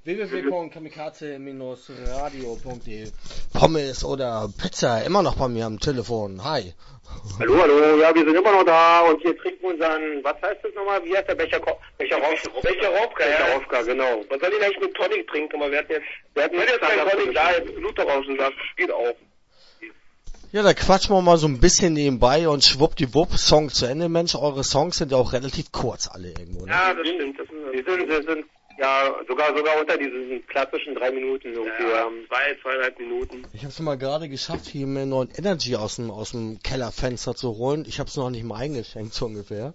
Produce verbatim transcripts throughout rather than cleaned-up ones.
w w w punkt kamikaze radio punkt d e. Pommes oder Pizza, immer noch bei mir am Telefon. Hi. Hallo, hallo, ja, wir sind immer noch da und wir trinken unseren, was heißt das nochmal, wie heißt der Becher, Becherowka, Becherowka, Becherowka, genau. Was soll ich eigentlich mit Tonic trinken, aber wir hatten jetzt, wir hatten jetzt kein Tonic da, jetzt Blutrauschensaft, geht auch. Ja, da quatschen wir mal so ein bisschen nebenbei und schwuppdiwupp, Song zu Ende. Mensch, eure Songs sind ja auch relativ kurz alle irgendwo, ne? Ja, das stimmt, das sind, die sind, die sind, ja, sogar, sogar unter diesen klassischen drei Minuten irgendwie, ja, ähm, zwei, zweieinhalb Minuten. Ich hab's mal gerade geschafft, hier mir neuen Energy aus dem, aus dem Kellerfenster zu holen. Ich hab's noch nicht mal eingeschenkt, so ungefähr.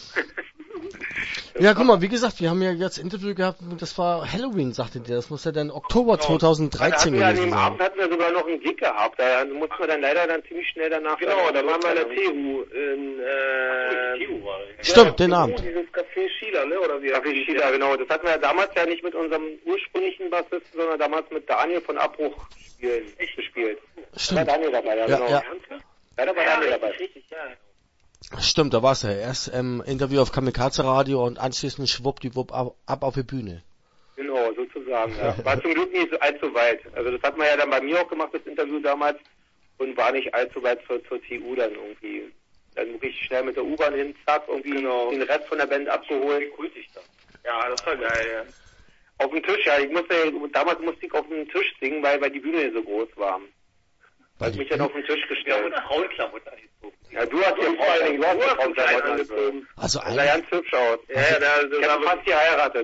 Ja, guck mal, wie gesagt, wir haben ja jetzt Interview gehabt, das war Halloween, sagtet ihr, das muss ja dann Oktober zweitausenddreizehn gewesen sein. An dem Abend hatten wir sogar noch einen Gig gehabt, da mussten wir dann leider dann ziemlich schnell danach... Genau, da waren wir in der T U in, äh... T U war das. Stimmt, den Abend. Dieses Café Schieler, ne, oder wie? Café Schieler, genau, das hatten wir ja damals ja nicht mit unserem ursprünglichen Bassisten, sondern damals mit Daniel von Abbruch spielen, echt gespielt. Stimmt. Da war Daniel dabei, ja, ja genau. Ja, ja da war ja, Daniel dabei. Richtig, ja. Stimmt, da war's ja. Erst ähm, Interview auf Kamikaze Radio und anschließend schwuppdiwupp ab, ab auf die Bühne. Genau, sozusagen. Ja. War zum Glück nicht allzu weit. Also das hat man ja dann bei mir auch gemacht, das Interview damals, und war nicht allzu weit zur, zur T U dann irgendwie. Dann richtig schnell mit der U-Bahn hin, zack, irgendwie genau. Den Rest von der Band abgeholt. Wie kultig das. Ja, das war geil, ja. Auf dem Tisch, ja. Ich musste, damals musste ich auf dem Tisch singen, weil, weil die Bühne so groß war. Weil ich mich dann auf den Tisch gestellt. Ja, und Frauenklamotten angezogen. Ja, du hast hier vor allen Dingen Frauenklamotten angezogen. Also das sah ganz hübsch aus. Ja, ja, da, da, ich hab fast geheiratet.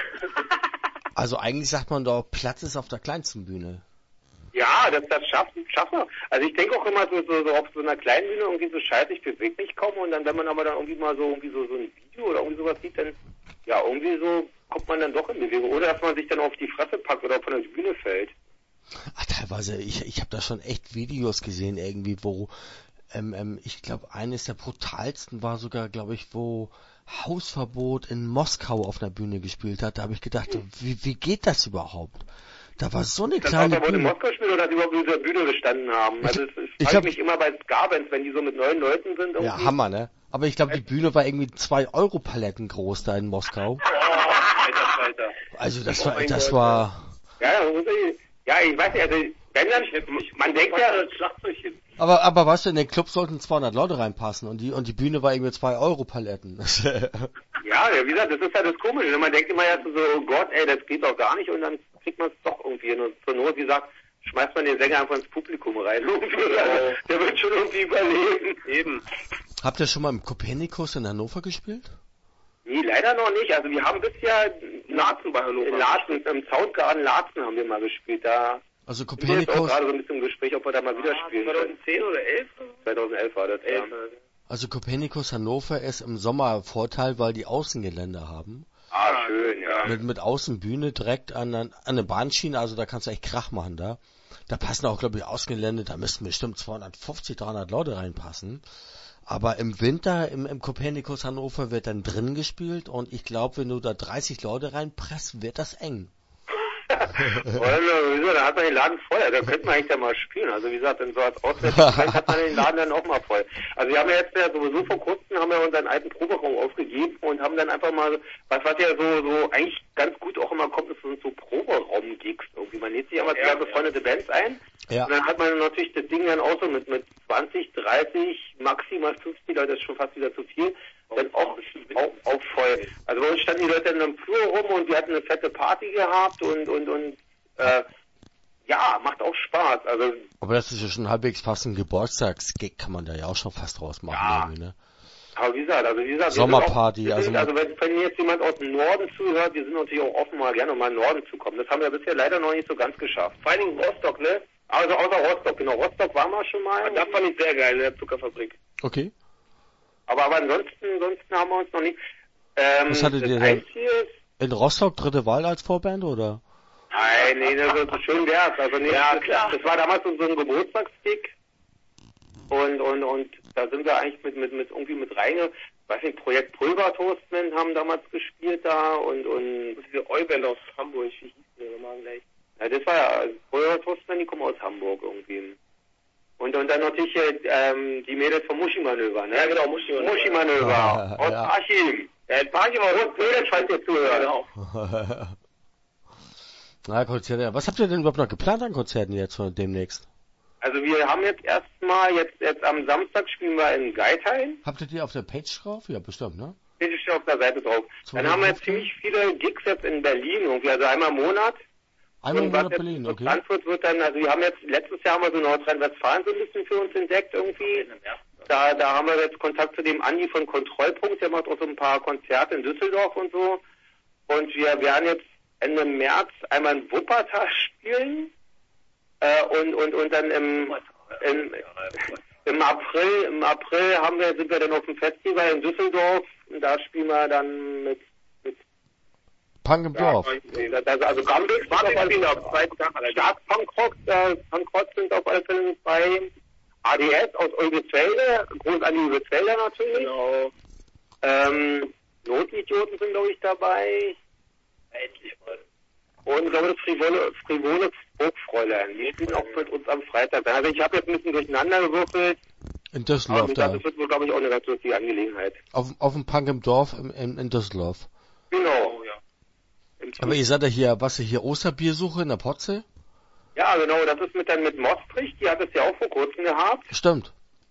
Also eigentlich sagt man doch, Platz ist auf der kleinsten Bühne. Ja, das, das schafft, schafft man. Also ich denke auch immer so, so, so auf so einer kleinen Bühne irgendwie so scheiße, ich bewege mich kaum, und dann, wenn man aber dann irgendwie mal so irgendwie so, so ein Video oder irgendwie sowas sieht, dann, ja, irgendwie so kommt man dann doch in Bewegung. Oder dass man sich dann auf die Fresse packt oder von der Bühne fällt. Ach, teilweise, ich, ich habe da schon echt Videos gesehen irgendwie, wo, ähm, ähm, ich glaube, eines der brutalsten war sogar, glaube ich, wo Hausverbot in Moskau auf einer Bühne gespielt hat. Da habe ich gedacht, hm. wie, wie geht das überhaupt? Da war so eine das kleine Hausverbot Bühne. in Moskau gespielt oder dass die überhaupt auf dieser Bühne gestanden haben? Also es, es ich frage mich immer bei Ska-Bands, wenn die so mit neun Leuten sind. Irgendwie. Ja, Hammer, ne? Aber ich glaube, die Bühne war irgendwie zwei Euro Paletten groß da in Moskau. Oh, Alter, Alter. Also das oh war, das Gott, war... Ja, ja, ich weiß nicht, also wenn dann, man denkt ja, das Schlagzeug hin. Aber, aber weißt du, in den Club sollten zweihundert Leute reinpassen und die, und die Bühne war irgendwie zwei Euro Paletten. Ja, wie gesagt, das ist ja das Komische. Man denkt immer erst so, oh Gott, ey, das geht doch gar nicht, und dann kriegt man es doch irgendwie hin. Und zur Not, wie gesagt, schmeißt man den Sänger einfach ins Publikum rein. Der wird schon irgendwie überleben. Eben. Habt ihr schon mal im Kopernikus in Hannover gespielt? Nee, leider noch nicht. Also wir haben bisher Laatzen bei Hannover. In Laatzen, im Soundgarden Laatzen haben wir mal gespielt. Da also Kopernikus. Ich bin jetzt auch gerade so ein bisschen im Gespräch, ob wir da mal wieder spielen können. zweitausendzehn oder elf? zweitausendelf war das. elf. Ja. Also Kopernikus Hannover ist im Sommer Vorteil, weil die Außengelände haben. Ah, schön, ja. Mit, mit Außenbühne direkt an, an eine Bahnschiene, also da kannst du echt Krach machen da. Da passen auch, glaube ich, Außengelände, da müssten bestimmt zweihundertfünfzig, dreihundert Leute reinpassen. Aber im Winter im, im Kopernikus Hannover wird dann drin gespielt, und ich glaube, wenn du da dreißig Leute reinpresst, wird das eng. Oder wieso, da hat man den Laden voll, da könnte man eigentlich ja mal spielen. Also wie gesagt, in so als Auswärts hat man den Laden dann auch mal voll. Also wir haben ja jetzt ja sowieso vor kurzem haben wir unseren alten Proberaum aufgegeben und haben dann einfach mal, was, was ja so, so eigentlich ganz gut auch immer kommt, das sind so Proberaum-Gigs irgendwie. Man lädt sich aber zwei befreundete Bands ein, ja. Und dann hat man natürlich das Ding dann auch so mit, mit zwanzig, dreißig, maximal fünfzig Leute, das ist schon fast wieder zu viel. Dann auch, auch, auch voll. Also bei uns standen die Leute in einem Flur rum und wir hatten eine fette Party gehabt und, und, und, äh, ja, macht auch Spaß. Also. Aber das ist ja schon halbwegs fast ein Geburtstagsgig, kann man da ja auch schon fast draus machen, ja. irgendwie, ne? Aber wie gesagt, also wie gesagt, Sommerparty, wir sind auch, wir sind, also. also wenn, wenn jetzt jemand aus dem Norden zuhört, wir sind natürlich auch offen, mal gerne mal in den Norden zu kommen. Das haben wir bisher leider noch nicht so ganz geschafft. Vor allen Dingen Rostock, ne? Also außer Rostock, genau. Rostock waren wir schon mal. Das fand ich sehr geil, in der Zuckerfabrik. Okay. Aber, aber ansonsten, ansonsten haben wir uns noch nicht. Ähm, Was hattet ihr denn? In Rostock dritte Wahl als Vorband, oder? Nein, nee, das ist so schön wär's. Also nee, ja, klar. Das war damals so ein Geburtstagsstick. Und, und, und da sind wir eigentlich mit, mit, mit irgendwie mit rein. Weiß nicht, Projekt Pulvertoastman haben damals gespielt da und, und. Das ist die Euband aus Hamburg, wie hieß der nochmal gleich? Ja, das war ja, Pulvertoastman, die kommen aus Hamburg irgendwie. Und, und dann natürlich ähm, die Mädels vom Muschi-Manöver, ne? Ja, genau, Muschi-Manöver. Muschi-Manöver. Ah, aus ja. Parchim. Ja, in Parchim war Rot Mädels, falls ihr zuhört. Genau. Na, Konzerte, ja. Was habt ihr denn überhaupt noch geplant an Konzerten jetzt von demnächst? Also wir haben jetzt erstmal, jetzt, jetzt am Samstag spielen wir in Geithain. Habt ihr die auf der Page drauf? Ja, bestimmt, ne? Steht schon auf der Seite drauf. Dann haben wir jetzt ziemlich viele Gigs jetzt in Berlin irgendwie, also einmal im Monat. Einmal im Und was Monat jetzt Berlin, in okay. Frankfurt wird dann, also wir haben jetzt, letztes Jahr haben wir so Nordrhein-Westfalen so ein bisschen für uns entdeckt irgendwie. Da, da haben wir jetzt Kontakt zu dem Andi von Kontrollpunkt, der macht auch so ein paar Konzerte in Düsseldorf und so. Und wir werden jetzt Ende März einmal in Wuppertal spielen. Äh, und, und, und dann im, im, im April, im April haben wir, sind wir dann auf dem Festival in Düsseldorf. Und da spielen wir dann mit, mit Punk im Dorf. Ja, also, also Gambix war auf alle Fälle dabei. Stark Punkrock, äh, Punkrock sind auf alle Fälle dabei. A D S aus Ulbesfelde, Gruß an die Ulbesfelder natürlich. Genau. Ähm, Notidioten sind, glaube ich, dabei. Endlich mal. Und ich glaube, das frivole, frivole Burgfräulein. Die spielen auch mit uns am Freitag. Also ich habe jetzt ein bisschen durcheinander gewürfelt. In Düsseldorf, da. Das wird wohl, glaube ich, auch eine ganz lustige Angelegenheit. Auf, auf dem Punk im Dorf in, in, in Düsseldorf. Genau, ja. Aber ihr seid ja hier, was ihr hier Osterbiersuche in der Potze? Ja, genau, das ist mit dann mit Mostrich, die hat es ja auch vor kurzem gehabt. Stimmt.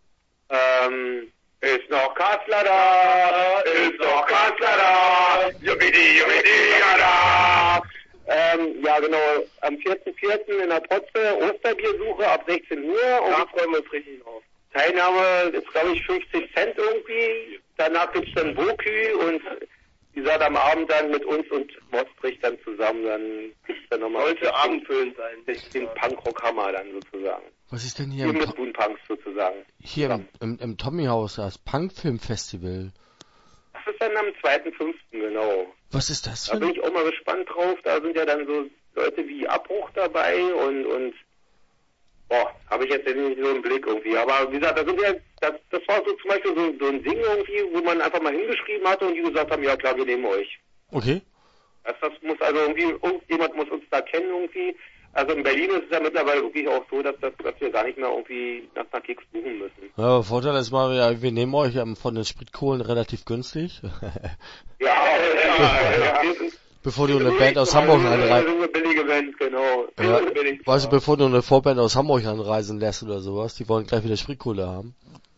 Ähm, ist noch Kassler da, ist noch Kassler da, jubidi, jubidi, ja da. Ähm, ja genau, am vierten vierten in der Potze, Osterbiersuche ab sechzehn Uhr. Und da freuen wir uns richtig drauf. Teilnahme ist, glaube ich, fünfzig Cent irgendwie. Danach gibt's dann Wokü und die sagt am Abend dann mit uns und Mostrich dann zusammen, dann gibt's dann nochmal... Sollte abendfüllend sein. Den Punkrock-Hammer dann sozusagen. Was ist denn hier? Hier Im mit Boonpunks sozusagen. Hier im, im, im Tommyhaus, das Punkfilmfestival. Das ist dann am zweiten fünften genau. Was ist das Da für bin ich auch mal gespannt drauf. Da sind ja dann so Leute wie Abbruch dabei und, und boah, habe ich jetzt nicht so im Blick irgendwie. Aber wie gesagt, da sind ja, das, das war so zum Beispiel so, so ein Ding irgendwie, wo man einfach mal hingeschrieben hatte und die gesagt haben, ja klar, wir nehmen euch. Okay. Das, das muss also irgendwie, irgendjemand muss uns da kennen irgendwie. Also in Berlin ist es ja mittlerweile wirklich auch so, dass, das, dass wir gar nicht mehr irgendwie nach nach Gigs suchen müssen. Ja, Vorteil ist mal, ja, wir nehmen euch ähm, von den Spritkohlen relativ günstig. Ja, ja, ja, ja. Bevor du eine Band aus Hamburg anreisen. Eine billige Band, genau. Ja, weißt du, bevor du eine Vorband aus Hamburg anreisen lässt oder sowas, die wollen gleich wieder Spritkohle haben.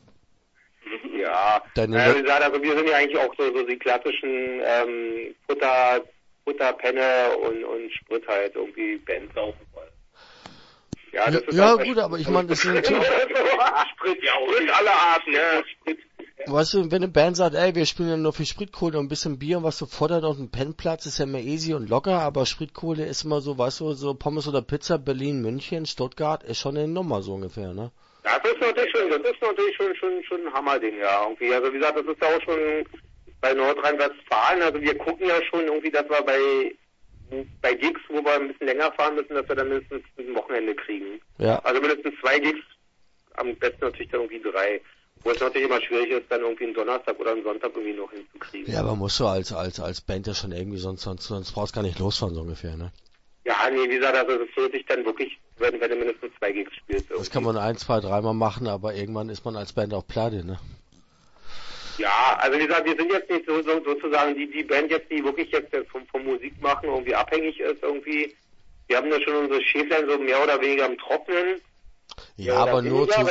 Ja, Deine äh, wie gesagt, also wir sind ja eigentlich auch so, so die klassischen ähm, Futter, Futterpenne und, und Sprit halt irgendwie Bands saufen wollen. Ja, das ist ja halt gut, aber ich meine, das sind Sprit, ja, Sprit aller Arten, ja. Sprit. Weißt du, wenn eine Band sagt, ey, wir spielen ja nur für Spritkohle und ein bisschen Bier und was so fordert und ein Pennplatz ist ja immer easy und locker, aber Spritkohle ist immer so, weißt du, so Pommes oder Pizza, Berlin, München, Stuttgart ist schon eine Nummer so ungefähr, ne? Das ist natürlich schon, das ist natürlich schon, schon, schon ein Hammerding, ja, irgendwie. Also wie gesagt, das ist ja auch schon bei Nordrhein-Westfalen, also wir gucken ja schon irgendwie, dass wir bei, bei Gigs, wo wir ein bisschen länger fahren müssen, dass wir dann mindestens ein Wochenende kriegen. Ja. Also mindestens zwei Gigs, am besten natürlich dann irgendwie drei. Wo es natürlich immer schwierig ist, dann irgendwie einen Donnerstag oder einen Sonntag irgendwie noch hinzukriegen. Ja, aber musst du als, als, als Band ja schon irgendwie, sonst, sonst, sonst brauchst du gar nicht losfahren, so ungefähr, ne? Ja, nee, wie gesagt, also das würde sich dann wirklich, wenn, wenn du mindestens zwei Gigs spielst. Irgendwie. Das kann man ein, zwei, dreimal machen, aber irgendwann ist man als Band auch pleite, ne? Ja, also wie gesagt, wir sind jetzt nicht so, so sozusagen die, die Band jetzt, die wirklich jetzt vom, vom Musik machen irgendwie abhängig ist irgendwie. Wir haben da schon unsere Schäflein so mehr oder weniger im Trocknen. Ja, ja aber nur zu... ähm,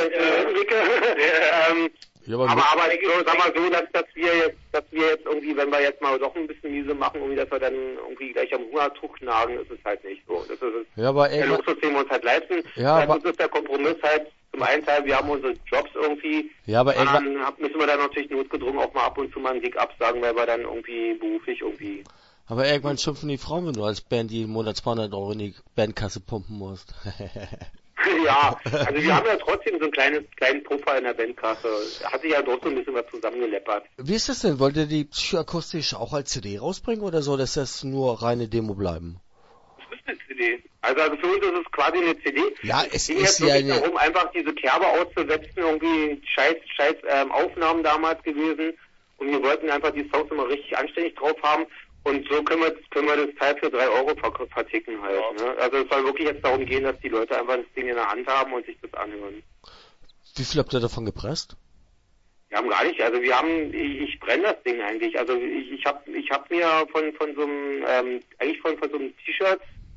ja, aber, aber, aber ich sag mal so, dass, dass wir jetzt, dass wir jetzt irgendwie, wenn wir jetzt mal doch ein bisschen miese machen, irgendwie, dass wir dann irgendwie gleich am Hungertuch nagen, ist es halt nicht so. Das ist es. Ja, aber der Luxus, den wir uns halt leisten. Ja, das ist der Kompromiss halt. Zum einen Teil, wir haben unsere Jobs irgendwie. Ja, aber dann müssen wir dann natürlich notgedrungen auch mal ab und zu mal einen Gig absagen, weil wir dann irgendwie beruflich irgendwie. Aber irgendwann schimpfen die Frauen, wenn du als Band jeden Monat zweihundert Euro in die Bandkasse pumpen musst. Ja, also wir haben ja trotzdem so einen kleines, kleinen Puffer in der Bandkasse. Hat sich ja trotzdem ein bisschen was zusammengeleppert. Wie ist das denn? Wollt ihr die Psychoakustisch auch als C D rausbringen oder soll das, das nur reine Demo bleiben? Das ist eine C D. Also, also für uns ist es quasi eine C D. Ja, es, es ging ist jetzt ja wirklich eine... darum, einfach diese Kerbe auszusetzen, irgendwie scheiß, scheiß ähm, Aufnahmen damals gewesen. Und wir wollten einfach die Songs immer richtig anständig drauf haben. Und so können wir, können wir das Teil für drei Euro verticken halt. Ja. Ne? Also es soll wirklich jetzt darum gehen, dass die Leute einfach das Ding in der Hand haben und sich das anhören. Wie viel habt ihr davon gepresst? Wir haben gar nicht, also wir haben, ich, ich brenne das Ding eigentlich. Also ich, ich habe ich hab mir von, von so einem, ähm, eigentlich von, von so einem T-Shirt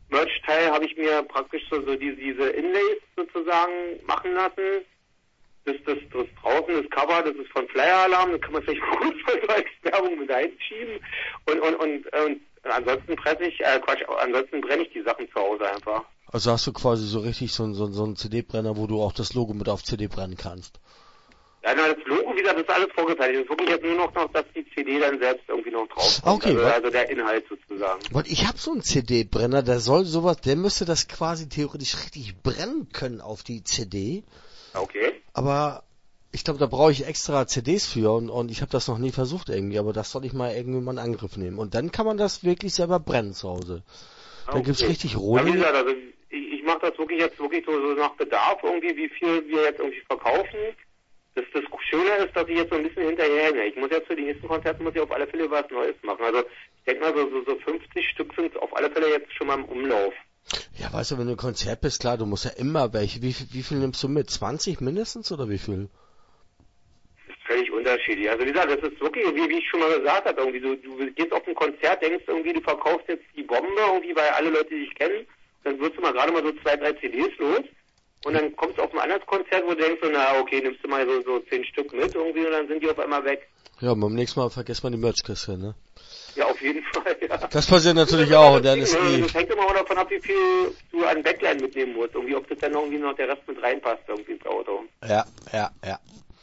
Merch-Teil habe ich mir praktisch so, so diese, diese Inlays sozusagen machen lassen. Das, das, das draußen, das Cover, das ist von Flyer Alarm, das kann man vielleicht kurz als Werbung mit einschieben. Und, und, und, und ansonsten presse ich, äh, Quatsch, ansonsten brenne ich die Sachen zu Hause einfach. Also hast du quasi so richtig so, so, so einen C D-Brenner, wo du auch das Logo mit auf C D brennen kannst. Ja, na, das Logo, wie gesagt, das ist alles vorgefertigt. Es ist wirklich jetzt nur noch, noch, dass die C D dann selbst irgendwie noch drauf kommt. Okay, also, also der Inhalt sozusagen. Weil ich habe so einen C D-Brenner, der soll sowas, der müsste das quasi theoretisch richtig brennen können auf die C D. Okay. Aber ich glaube, da brauche ich extra C Ds für und, und ich habe das noch nie versucht irgendwie, aber das soll ich mal irgendwie mal in Angriff nehmen. Und dann kann man das wirklich selber brennen zu Hause. Da okay. gibt's richtig Ja, Rohlinge. wie gesagt, also ich, ich mache das wirklich jetzt wirklich so, so nach Bedarf irgendwie, wie viel wir jetzt irgendwie verkaufen. Das, das Schöne ist, dass ich jetzt so ein bisschen hinterherhänge. Ich muss jetzt für die nächsten Konzerte muss ich auf alle Fälle was Neues machen. Also ich denke mal, so, so, so fünfzig Stück sind auf alle Fälle jetzt schon mal im Umlauf. Ja, weißt du, wenn du ein Konzert bist, klar, du musst ja immer welche. Wie, wie viel nimmst du mit? zwanzig mindestens oder wie viel? Das ist völlig unterschiedlich. Also wie gesagt, das ist wirklich, wie, wie ich schon mal gesagt habe, irgendwie so, du gehst auf ein Konzert, denkst irgendwie, du verkaufst jetzt die Bombe irgendwie, weil alle Leute dich kennen. Dann wirst du mal gerade mal so zwei, drei C Ds los. Und dann kommst du auf ein anderes Konzert, wo du denkst, so, na okay, nimmst du mal so, so zehn Stück mit irgendwie und dann sind die auf einmal weg. Ja, beim nächsten Mal vergisst man die Merchkiste, ne? Ja, auf jeden Fall, ja. Das passiert natürlich auch, und dann ist eh... eh... Das hängt immer auch davon ab, wie viel du an Backline mitnehmen musst. Irgendwie, ob das dann irgendwie noch der Rest mit reinpasst, irgendwie ins Auto. Ja, ja, ja.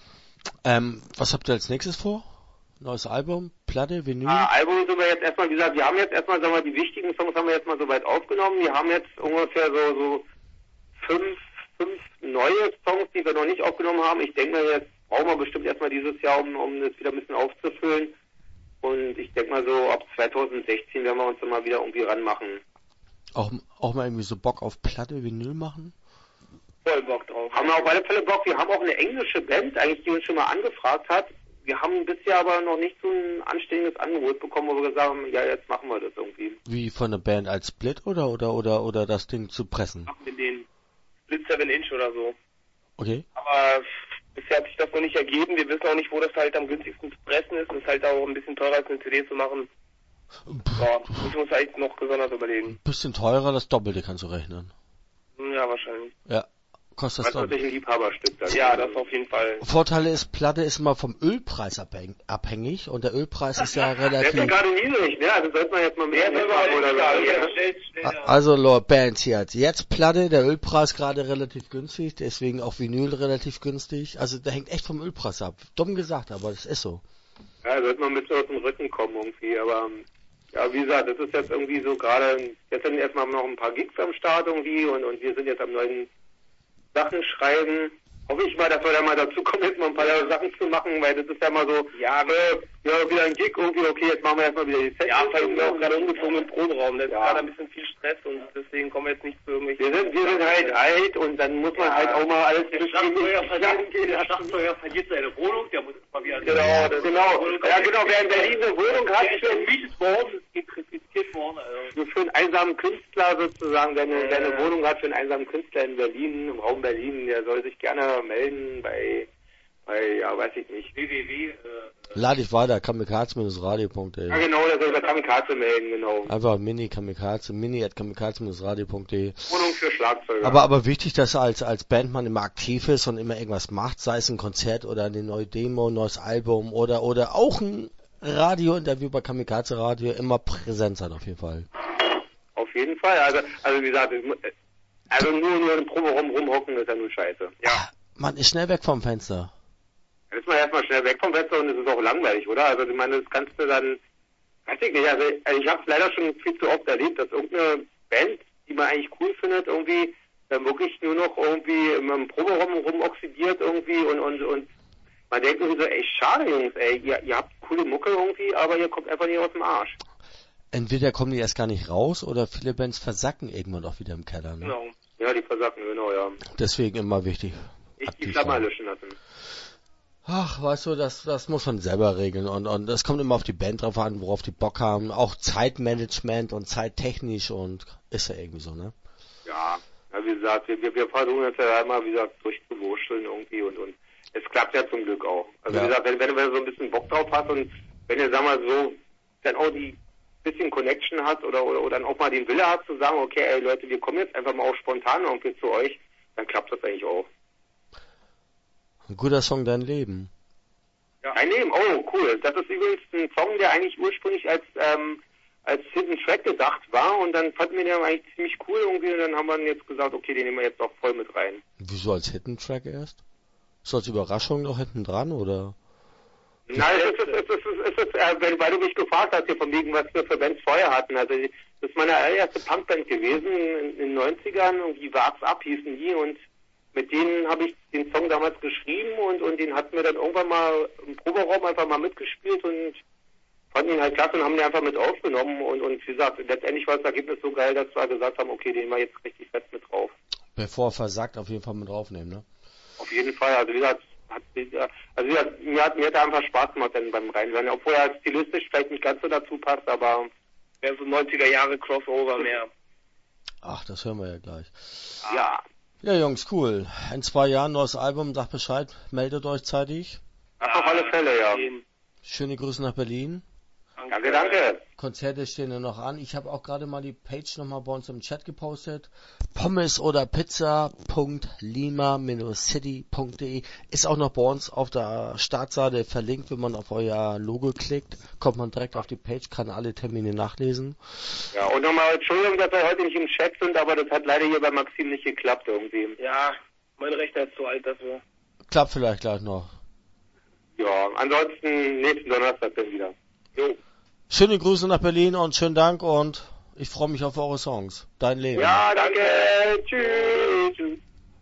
Ähm, was habt ihr als nächstes vor? Neues Album? Platte? Vinyl? Ah, Album sind wir jetzt erstmal, wie gesagt, wir haben jetzt erstmal, sagen wir, die wichtigen Songs haben wir jetzt mal soweit aufgenommen. Wir haben jetzt ungefähr so, so fünf, fünf neue Songs, die wir noch nicht aufgenommen haben. Ich denke mal, jetzt brauchen wir bestimmt erstmal dieses Jahr, um, um das wieder ein bisschen aufzufüllen. Und ich denke mal so, ab zwanzig sechzehn werden wir uns dann mal wieder irgendwie ranmachen. Auch, auch mal irgendwie so Bock auf Platte, Vinyl machen? Voll Bock drauf. Haben wir auf alle Fälle Bock. Wir haben auch eine englische Band, eigentlich, die uns schon mal angefragt hat. Wir haben bisher aber noch nicht so ein anständiges Angebot bekommen, wo wir gesagt haben, ja, jetzt machen wir das irgendwie. Wie von der Band als Split oder oder oder oder das Ding zu pressen? Machen wir den Split seven Inch oder so. Okay. Aber bisher hat sich das noch nicht ergeben. Wir wissen auch nicht, wo das halt am günstigsten zu pressen ist. Das ist halt auch ein bisschen teurer als eine C D zu machen. Ja, müssen wir uns halt noch gesondert überlegen. Ein bisschen teurer, das Doppelte kannst du rechnen. Ja, wahrscheinlich. Ja, kostet das Das ist Doppelte. natürlich ein Liebhaberstück. Dann. Ja, das auf jeden Fall. Vorteil ist, Platte ist immer vom Ölpreis abhäng- abhängig und der Ölpreis ist ja Der ist ja relativ... gerade niedrig, ne? Also sollte man jetzt mal mehr machen oder so. A- Also Lord Bands jetzt. Jetzt Platte, der Ölpreis gerade relativ günstig, deswegen auch Vinyl relativ günstig. Also der hängt echt vom Ölpreis ab. Dumm gesagt, aber das ist so. Ja, sollte man ein bisschen aus dem Rücken kommen irgendwie, aber ja, wie gesagt, das ist jetzt irgendwie so gerade, jetzt sind erstmal noch ein paar Gigs am Start irgendwie und, und wir sind jetzt am neuen Sachen schreiben. Hoffe ich mal, dass wir da mal dazu kommen, jetzt mal ein paar Sachen zu machen, weil das ist ja mal so, ja, äh, ja, wieder ein Gig irgendwie, okay, jetzt machen wir erstmal wieder die Sets. Ja, weil wir auch gerade umgezogen im Proberaum, da ist ja gerade ein bisschen viel Stress und deswegen kommen wir jetzt nicht zu irgendwelchen... Wir sind, wir sind halt alt und dann muss man ja halt auch mal alles... Der Schlagzeuger verliert, der Schlagzeuger verliert seine Wohnung, der muss jetzt mal wieder... Genau, ja, das genau, ja genau, wer in Berlin eine Wohnung hat, ist gemietet worden, ist gentrifiziert worden. Also. Für einen einsamen Künstler sozusagen, der eine, der eine Wohnung hat, für einen einsamen Künstler in Berlin, im Raum Berlin, der soll sich gerne melden bei, bei ja, weiß ich nicht, w w w. Äh, Lade ich weiter, kamikaze-radio punkt de. Ja genau, der soll bei Kamikaze melden, genau. Einfach mini kamikaze, mini at kamikaze-radio punkt de. Wohnung für Schlagzeuger. Aber, aber wichtig, dass er als, als Bandmann immer aktiv ist und immer irgendwas macht, sei es ein Konzert oder eine neue Demo, ein neues Album oder, oder auch ein Radiointerview bei Kamikaze Radio, immer präsent sein auf jeden Fall. Auf jeden Fall, also, also wie gesagt, also nur, nur im Probe rum, rumhocken ist ja nur scheiße. Ja. Man ist schnell weg vom Fenster. Dann ist man erstmal schnell weg vom Fenster und es ist auch langweilig, oder? Also ich meine, das kannst du dann, weiß ich nicht, also, also ich habe es leider schon viel zu oft erlebt, dass irgendeine Band, die man eigentlich cool findet, irgendwie dann wirklich nur noch irgendwie im, im Proberaum rumoxidiert irgendwie und, und, und man denkt irgendwie so, ey, schade Jungs, ey, ihr, ihr habt coole Mucke irgendwie, aber ihr kommt einfach nicht aus dem Arsch. Entweder kommen die erst gar nicht raus oder viele Bands versacken irgendwann auch wieder im Keller. Ne? Genau. Ja, die versacken, genau, ja. Deswegen immer wichtig. Nicht die Flammer löschen lassen. Ach, weißt du, das, das muss man selber regeln und, und das kommt immer auf die Band drauf an, worauf die Bock haben. Auch Zeitmanagement und zeittechnisch und ist ja irgendwie so, ne? Ja, ja wie gesagt, wir, wir versuchen jetzt ja einmal, wie gesagt, durchzuwurschteln irgendwie und, und es klappt ja zum Glück auch. Also ja. Wie gesagt, wenn, wenn du so ein bisschen Bock drauf hast und wenn ihr, sag mal so, dann auch die bisschen Connection hat oder, oder, oder dann auch mal den Wille hat zu sagen, okay, ey Leute, wir kommen jetzt einfach mal auch spontan irgendwie zu euch, dann klappt das eigentlich auch. Ein guter Song, Dein Leben. Ja. Ein Leben, oh cool. Das ist übrigens ein Song, der eigentlich ursprünglich als ähm, als Hidden Track gedacht war und dann fanden wir den eigentlich ziemlich cool irgendwie und dann haben wir dann jetzt gesagt, okay, den nehmen wir jetzt auch voll mit rein. Wieso als Hidden Track erst? So als Überraschung noch hinten dran oder? Nein, es ist, es ist, es ist, es ist äh, weil, weil du mich gefragt hast hier von wegen, was wir für Bands vorher hatten. Also das ist meine allererste Punkband gewesen in, in den neunzigern, irgendwie War's Up hießen die und mit denen habe ich den Song damals geschrieben und, und den hatten wir dann irgendwann mal im Proberaum einfach mal mitgespielt und fanden ihn halt klasse und haben den einfach mit aufgenommen und, und wie gesagt, letztendlich war das Ergebnis so geil, dass wir gesagt haben, okay, den mal jetzt richtig fest mit drauf. Bevor er versagt, auf jeden Fall mit draufnehmen, ne? Auf jeden Fall, also wie gesagt, hat, also wie gesagt, mir hat, mir hat er einfach Spaß gemacht dann beim Reinhören, obwohl er stilistisch vielleicht nicht ganz so dazu passt, aber mehr so neunziger Jahre Crossover mehr. Ach, das hören wir ja gleich. Ja. Ja, Jungs, cool. In zwei Jahren neues Album, sagt Bescheid, meldet euch zeitig. Ach, auf alle Fälle, ja. Schöne Grüße nach Berlin. Danke, danke. Konzerte stehen ja noch an. Ich habe auch gerade mal die Page nochmal bei uns im Chat gepostet. Pommes oder Pizza Punkt lima City Punkt de ist auch noch bei uns auf der Startseite verlinkt. Wenn man auf euer Logo klickt, kommt man direkt auf die Page, kann alle Termine nachlesen. Ja, und nochmal Entschuldigung, dass wir heute nicht im Chat sind, aber das hat leider hier bei Maxim nicht geklappt irgendwie. Ja, mein Rechner ist zu alt dafür. Klappt vielleicht gleich noch. Ja, ansonsten nächsten Donnerstag dann wieder. Jo. Schöne Grüße nach Berlin und schönen Dank und ich freue mich auf eure Songs. Dein Leben. Ja, danke. Tschüss.